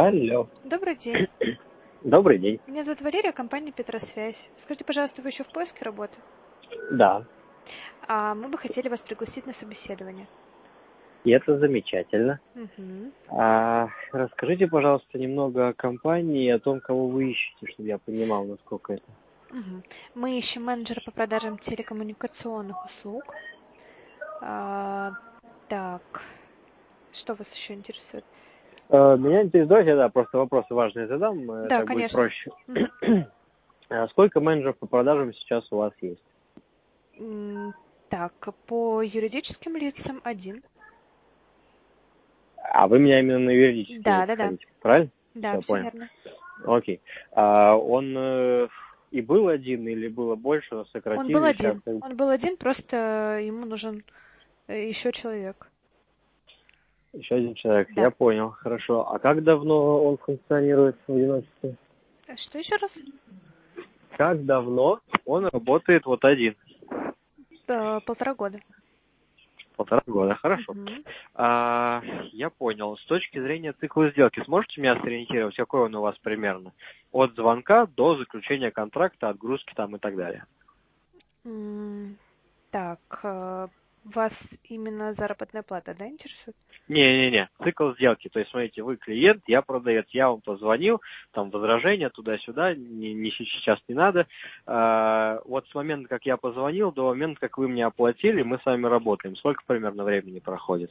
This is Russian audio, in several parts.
Алло. Добрый день. Добрый день. Меня зовут Валерия, компания Петросвязь. Скажите, пожалуйста, вы еще в поиске работы? Да, Мы бы хотели вас пригласить на собеседование. и это замечательно. Мгм. Расскажите, пожалуйста, немного о компании и о том, кого вы ищете, чтобы я понимал, насколько это. Мгм. Мы ищем менеджера по продажам телекоммуникационных услуг. А, Так, что вас еще интересует? Меня интересует, я просто вопросы важные задам, Да, так будет конечно. проще. Мгм. Сколько менеджеров по продажам сейчас у вас есть? Так, по юридическим лицам один. А вы меня именно на юридические лица Да. хотите, правильно? Да, Все, все понял. верно. Окей. Он и был один, или было больше, но Он был сократили сейчас? один. Он был один, просто ему нужен еще человек. Еще один человек, Да. я понял, хорошо. А как давно он функционирует в одиночестве? Что еще раз? Как давно он работает вот один? 1,5 года. 1,5 года, хорошо. Мгм. Я понял. С точки зрения цикла сделки, сможете меня сориентировать, какой он у вас примерно? От звонка до заключения контракта, отгрузки там и так далее. Так, вас именно заработная плата, да, интересует? Не-не-не, цикл сделки. То есть, смотрите, вы клиент, я продавец, я вам позвонил, там возражения туда-сюда, сейчас не надо. Вот с момента, как я позвонил, до момента, как вы мне оплатили, мы с вами работаем. Сколько примерно времени проходит?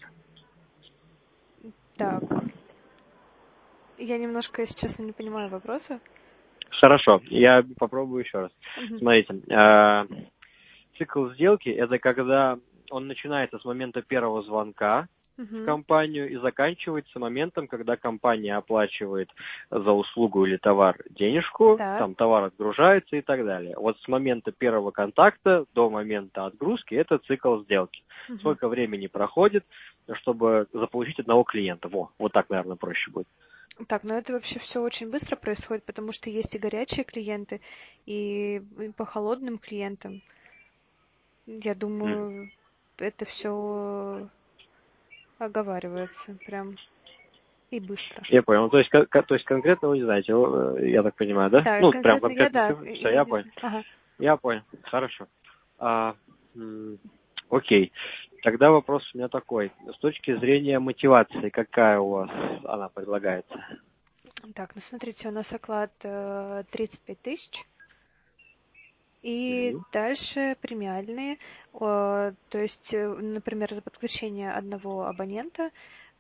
Так, я немножко, если честно, не понимаю вопроса. Хорошо, я попробую еще раз. Мгм. Смотрите, цикл сделки – это когда он начинается с момента первого звонка в Мгм. компанию и заканчивается моментом, когда компания оплачивает за услугу или товар денежку, Так. там товар отгружается и так далее. Вот с момента первого контакта до момента отгрузки – это цикл сделки. Мгм. Сколько времени проходит, чтобы заполучить одного клиента? Вот так, наверное, проще будет. Так, но это вообще все очень быстро происходит, потому что есть и горячие клиенты, и по холодным клиентам. Я думаю, это все оговаривается прям и быстро. Я понял. То есть конкретно вы не знаете, я так понимаю, да? Да, Ну, прям конкретно я, конкретно да, цифры. Все, я я не понял. знаю. Ага. Я понял. Хорошо. Окей. Тогда вопрос у меня такой. С точки зрения мотивации, какая у вас она предлагается? Так, ну смотрите, у нас оклад 35 тысяч. И Мгм. дальше премиальные, то есть, например, за подключение одного абонента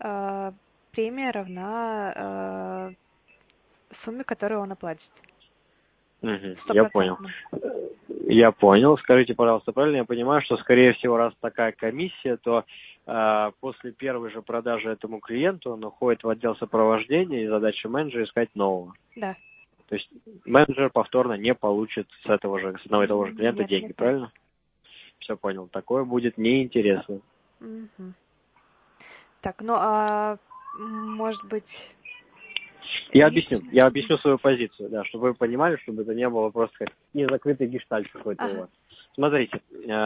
премия равна сумме, которую он оплатит. Мгм. Я понял. Стопроцентно. Я понял. Скажите, пожалуйста, правильно я понимаю, что, скорее всего, раз такая комиссия, то после первой же продажи этому клиенту он уходит в отдел сопровождения, и задача менеджера искать нового. Да. То есть менеджер повторно не получит с одного и того же клиента Нет, деньги, нет, нет. правильно? Все понял. Такое будет неинтересно. Мгм. Так, ну может быть Я лично. объясню свою позицию, да, чтобы вы понимали, чтобы это не было просто как незакрытый гештальт какой-то у Ага. вас. Смотрите,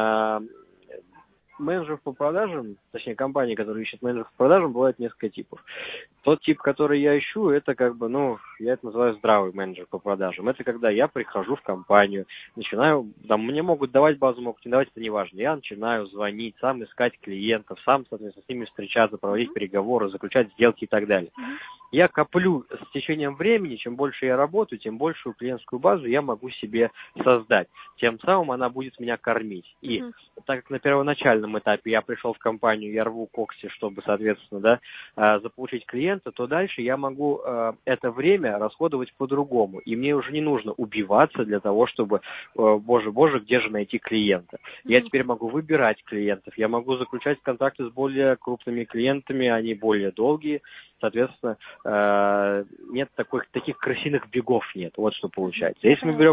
менеджеров по продажам, точнее компании, которые ищут менеджеров по продажам, бывает несколько типов. Тот тип, который я ищу, это я это называю здравый менеджер по продажам. Это когда я прихожу в компанию, начинаю, там мне могут давать базу, могут не давать, это не важно. Я начинаю звонить, сам искать клиентов, сам, соответственно, с ними встречаться, проводить Мгм. переговоры, заключать сделки и так далее. Мгм. Я коплю с течением времени, чем больше я работаю, тем большую клиентскую базу я могу себе создать. Тем самым она будет меня кормить. И Мгм. так как на первоначальном этапе я пришел в компанию, я рву когти, чтобы, соответственно, заполучить клиента, то дальше я могу это время расходовать по-другому. И мне уже не нужно убиваться для того, чтобы, боже, где же найти клиента. Я Мгм. теперь могу выбирать клиентов, я могу заключать контракты с более крупными клиентами, они более долгие. Соответственно, нет таких крысиных бегов нет. Вот что получается. Я Если поняла.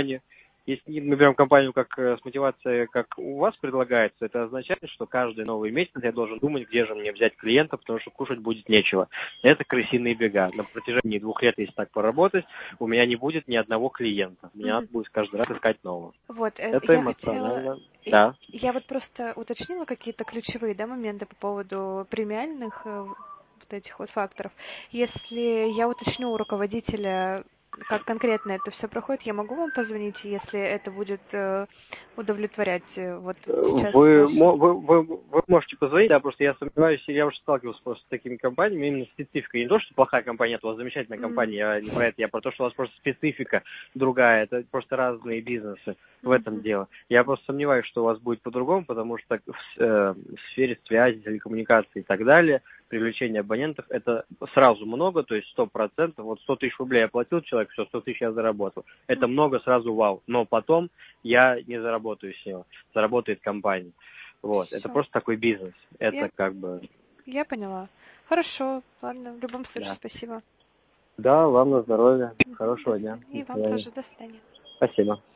мы берем компанию как с мотивацией, как у вас предлагается, это означает, что каждый новый месяц я должен думать, где же мне взять клиента, потому что кушать будет нечего. Это крысиные бега. На протяжении 2 лет, если так поработать, у меня не будет ни одного клиента. Мне надо Мгм. будет каждый раз искать нового. Вот, Это я хотела, эмоционально. Да. я вот просто уточнила какие-то ключевые, да, моменты по поводу премиальных вот этих вот факторов. Если я уточню у руководителя, как конкретно это все проходит, я могу вам позвонить, если это будет удовлетворять вот сейчас ваши... Вы можете позвонить, да, просто я сомневаюсь, я уже сталкивался просто с такими компаниями, именно специфика. Не то, что плохая компания, это у вас замечательная компания, я не про это, я про то, что у вас просто специфика другая, это просто разные бизнесы, в этом дело. Я просто сомневаюсь, что у вас будет по-другому, потому что в сфере связи, телекоммуникации и так далее, привлечение абонентов, это сразу много, то есть 100%, вот 100 тысяч рублей оплатил человек, все, 100 тысяч я заработал. Это много, сразу вау, но потом я не заработаю с него, заработает компания. Вот, Всё. это просто такой бизнес, это как бы... Я поняла. Хорошо, ладно, в любом случае, Да. спасибо. Да, вам на здоровье, хорошего дня. И вам тоже, до свидания. Спасибо.